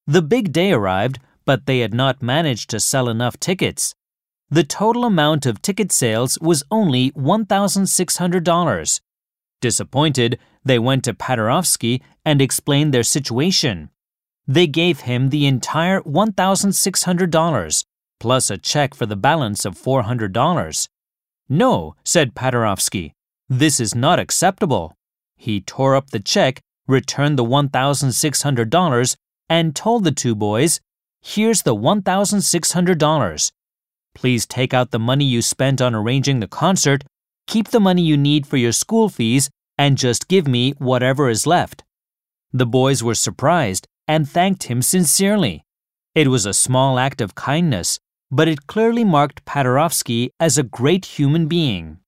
The big day arrived, but they had not managed to sell enough tickets. The total amount of ticket sales was only $1,600. Disappointed, they went to Paderewski and explained their situation. They gave him the entire $1,600, plus a check for the balance of $400. "No," said Paderewski, "this is not acceptable." He tore up the check, returned the $1,600, and told the two boys, "Here's the $1,600. Please take out the money you spent on arranging the concert, keep the money you need for your school fees, and just give me whatever is left." The boys were surprised and thanked him sincerely. It was a small act of kindness, but it clearly marked Paderewski as a great human being.